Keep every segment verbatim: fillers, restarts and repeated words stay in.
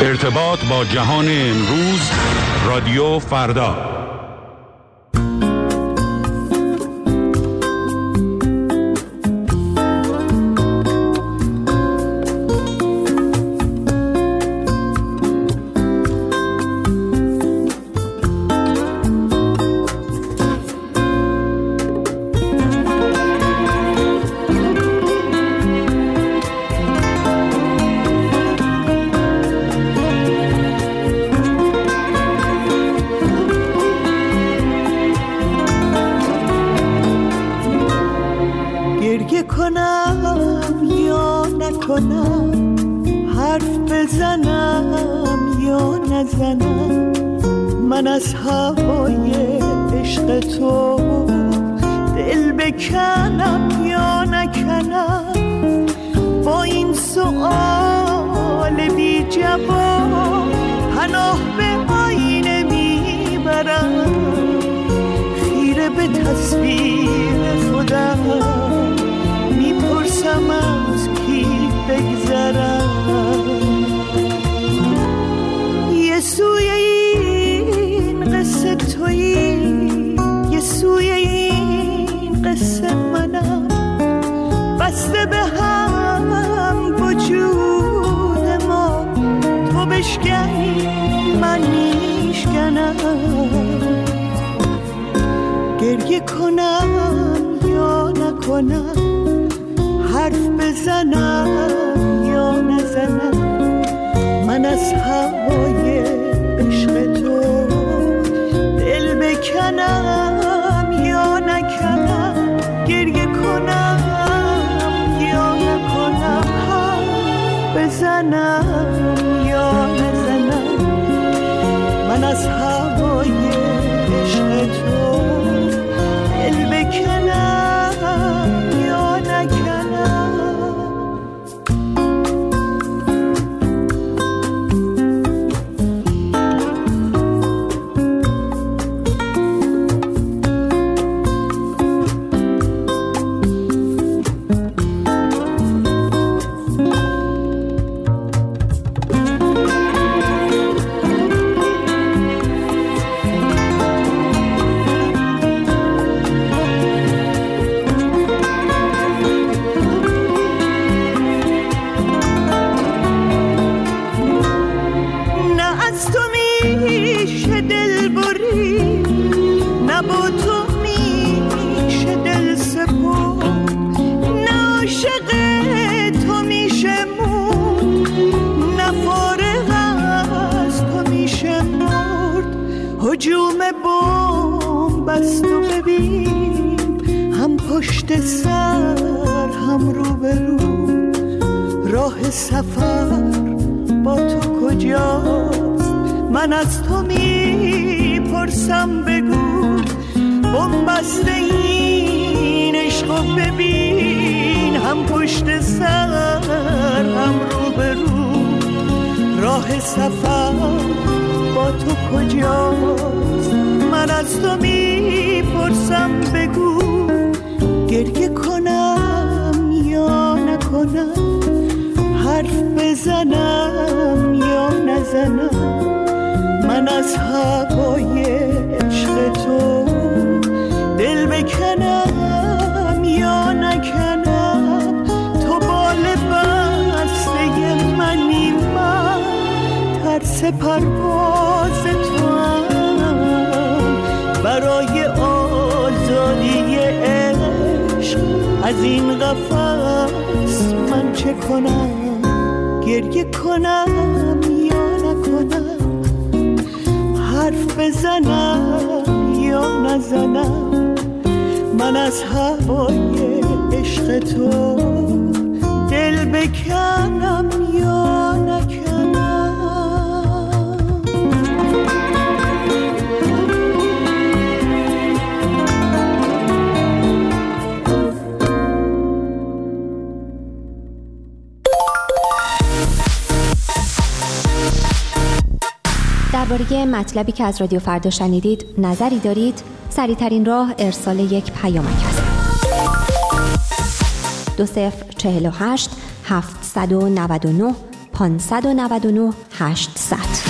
ارتباط با جهان امروز، رادیو فردا. من از هوای عشق تو دل بکنم یا نکنم، با این سؤال بی جواب پناه به آینه میبرم، خیره به تصویر خودم میپرسم از کی بگذرم. یه سوی این قصه تویی، یه سوی این قصه منم، بسته به هم وجود ما، تو بشکنی من میشکنم، گریه کنم یا نکنم، حرف بزنم یا نزنم، من از هوای عشق تو دل بکنم یا نکنم، گریه کنم یا نکنم، حرف بزنم یا نزنم، من از هوای عشق تو دل بکنم یا نکنم. هجوم بمب است و ببین، هم پشت سر هم رو به رو، راه سفر با تو کجاست؟ من از تو میپرسم بگو، بمب است این عشق و ببین، هم پشت سر هم رو به رو، راه سفر با تو کجاست؟ من از تو میپرسم بگو، گریه کنم یا نکنم، حرف بزنم یا نزنم، من از هوای عشق تو دل بکنم یا نکنم، تو بال بسته منی، من ترس پرواز تو هم، برای آزادی عشق از این قفس من چه کنم؟ گریه کنم یا نکنم، حرف بزنم یا نزنم، من از هوای عشق تو دل بکنم یا نکنم. درباره مطلبی که از رادیو فردا شنیدید نظری دارید؟ سریع‌ترین راه ارسال یک پیامک است. دو صفر چهل و هشت هفتصد و نود و نه پانصد و نود و نه هشتصد.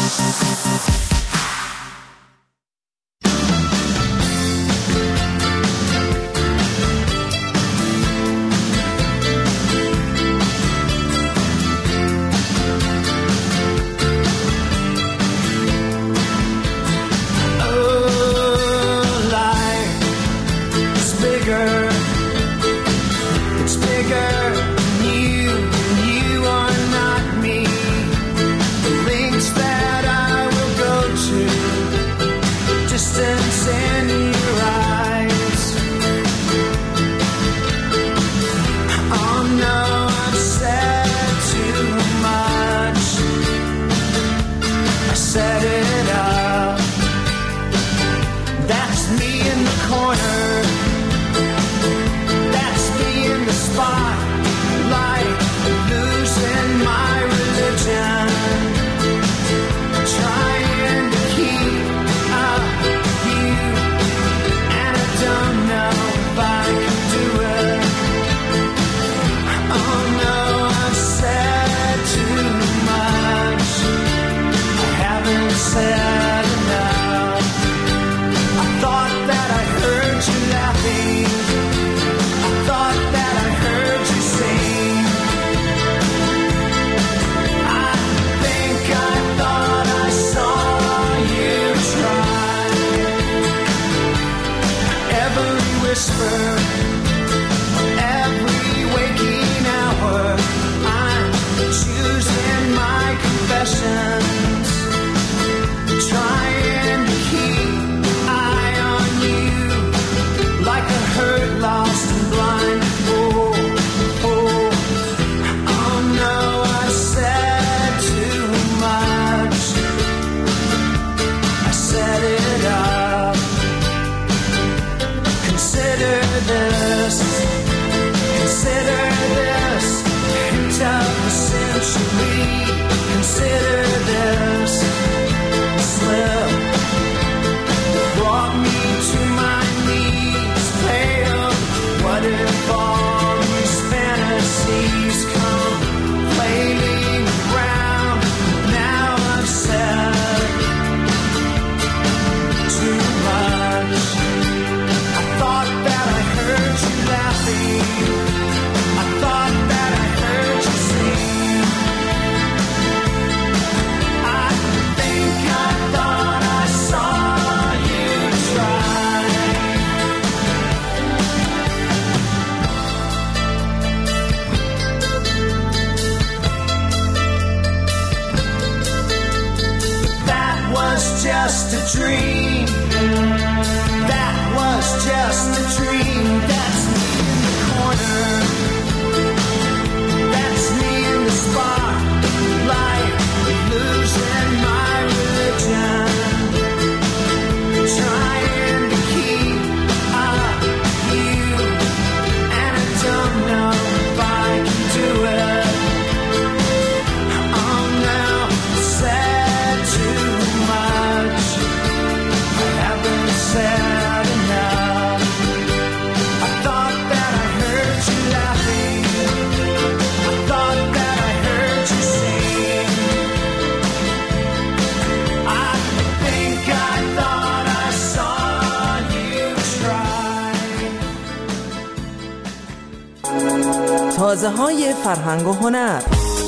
تازه‌های فرهنگ و هنر.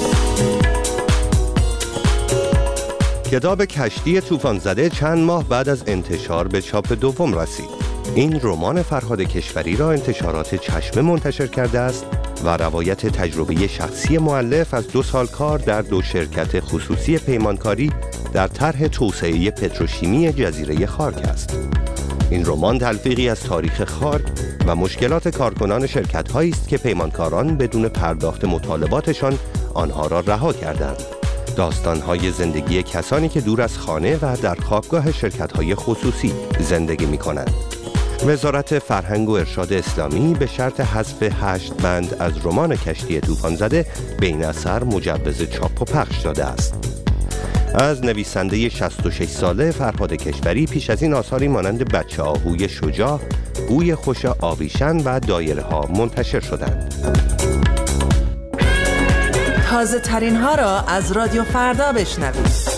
کتاب کشتی طوفان زده چند ماه بعد از انتشار به چاپ دوم رسید. این رمان فرهاد کشوری را انتشارات چشمه منتشر کرده است و روایت تجربه شخصی مؤلف از دو سال کار در دو شرکت خصوصی پیمانکاری در طرح توسعه پتروشیمی جزیره خارک است. این رمان تلفیقی از تاریخ خارک و مشکلات کارکنان شرکت‌هایی است که پیمانکاران بدون پرداخت مطالباتشان آنها را رها کردند. داستان‌های زندگی کسانی که دور از خانه و در خوابگاه شرکت‌های خصوصی زندگی می‌کنند. وزارت فرهنگ و ارشاد اسلامی به شرط حذف هشت بند از رمان کشتی طوفان زده به این اثر مجوز چاپ و پخش داده است. از نویسنده شصت و شش ساله فرهاد کشوری پیش از این آثاری مانند بچه آهوی شجاع، بوی خوش آویشن و دایره ها منتشر شدند. تازه ترین ها را از رادیو فردا بشنوید.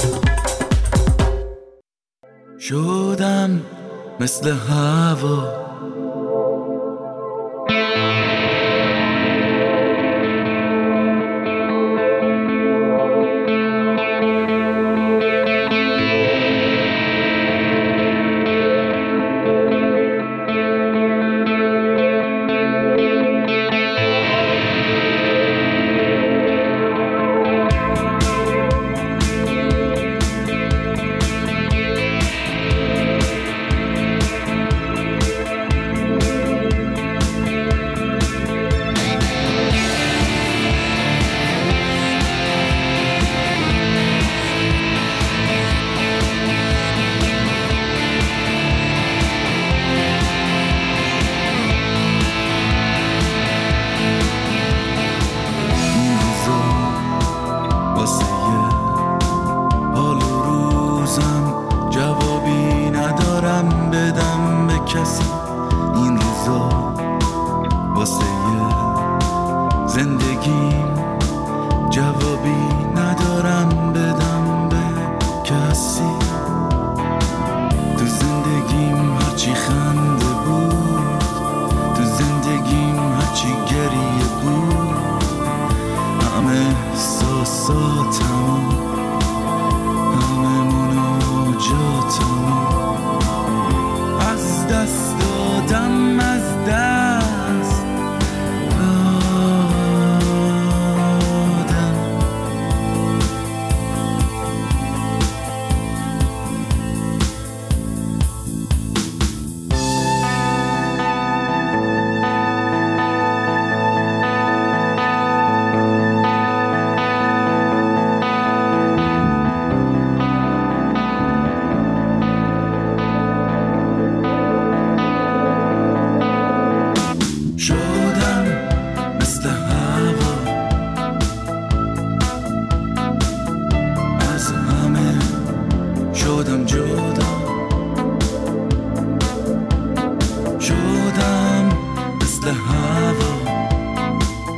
شدم مثل هوا،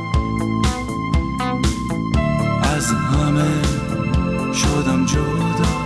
از همه شدم جدا.